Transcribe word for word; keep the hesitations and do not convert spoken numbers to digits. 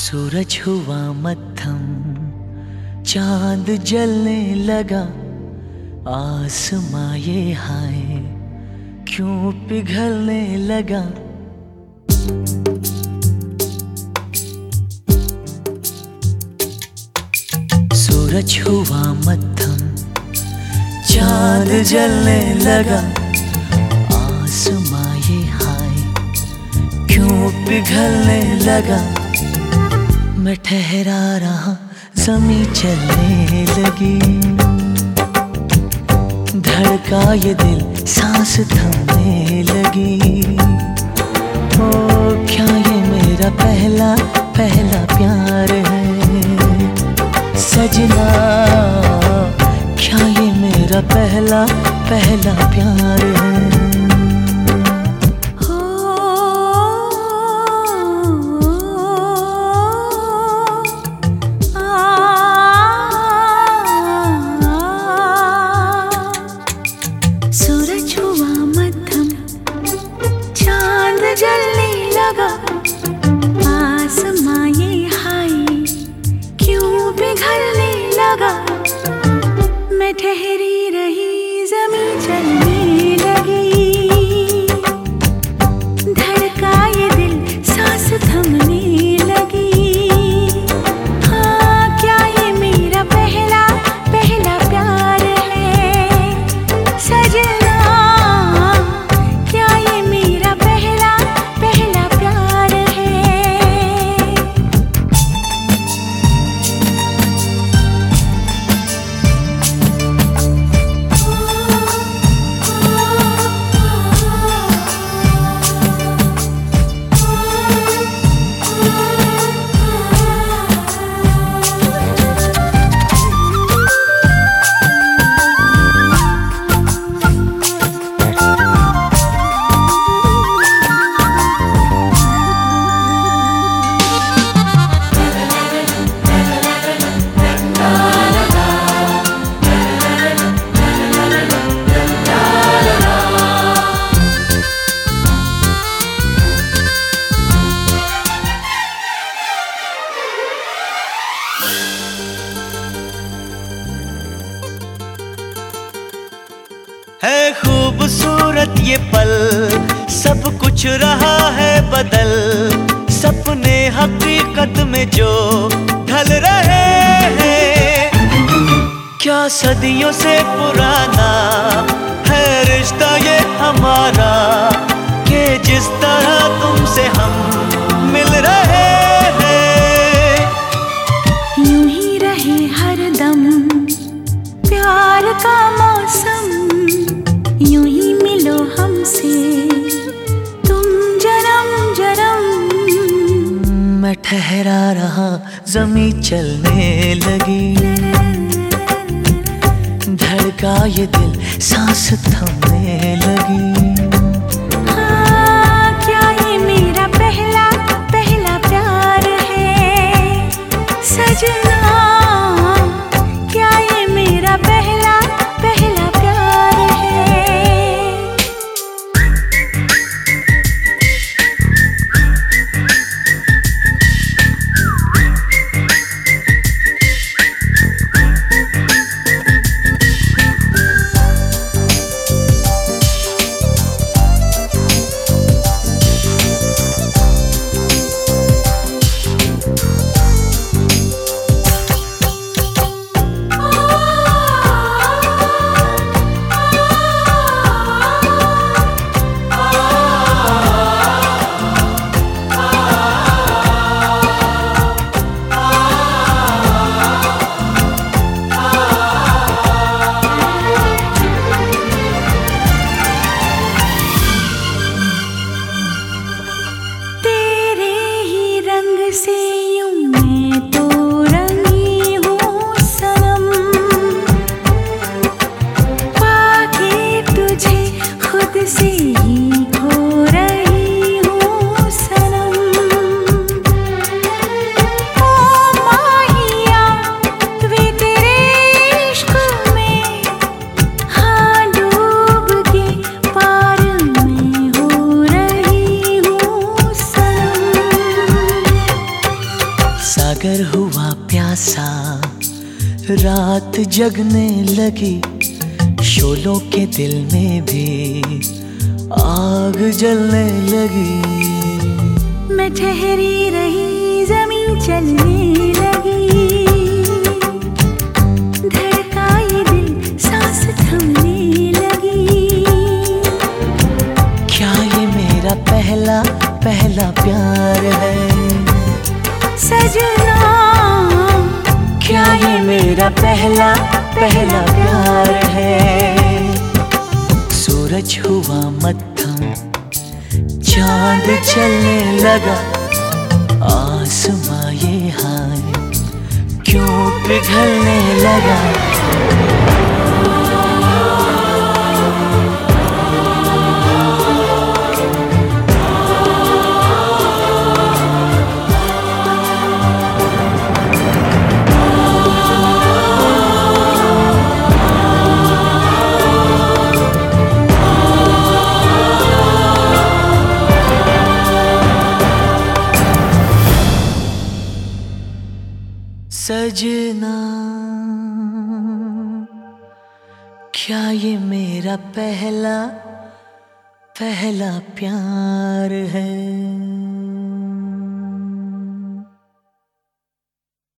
सूरज हुआ मद्धम, चांद जलने लगा, आसमां ये हाय क्यों पिघलने लगा। सूरज हुआ मद्धम, चांद जलने लगा, आसमां ये हाय क्यों पिघलने लगा। मैं ठहरा रहा, ज़मीं चलने लगी, धड़का ये दिल, सांस थमने लगी। ओ क्या ये मेरा पहला पहला प्यार है सजना, क्या ये मेरा पहला पहला प्यार है। जलने लगा, आसमां ये हाय क्यों पिघलने लगा। मैं ठहरी रही, ज़मीं चलने लगी, धड़का ये दिल, सांस थमने लगी। हाँ क्या ये मेरा पहला पहला प्यार है सजना, क्या ये मेरा पहला पहला प्यार है। है खूबसूरत ये पल, सब कुछ रहा है बदल, सपने हकीकत में जो ढल रहे हैं। क्या सदियों से पुराना है रिश्ता ये हमारा, कि जिस तरह तुमसे हम मिल रहे हैं। यूं ही रहे हरदम प्यार का मौसम, यूं ही मिलो हमसे तुम जन्म जन्म। मैं ठहरा रहा, ज़मीं चलने लगी, धड़का ये दिल, सांस थमने लगी। हाँ क्या ये मेरा पहला पहला प्यार है सजना, क्या ये मेरा पहला पहला प्यार है। से यूं मैं तो रंगी हूँ सनम, पाके तुझे खुद से ही खो रही हूँ सनम। ओ माहिया वे तेरे इश्क में, हाँ डूब के पार में हो रही हूँ सनम। रात जगने लगी, शोलों के दिल में भी आग जलने लगी। मैं ठहरी रही, जमीन चलने लगी, धड़का ये दिल, सांस थमने लगी। क्या ये मेरा पहला पहला प्यार है सजना? क्या ये मेरा पहला पहला प्यार है? सूरज हुआ मत्थम, चांद चलने लगा, आसमां ये हाय क्यों पिघलने लगा? सजना, क्या ये मेरा पहला पहला प्यार है?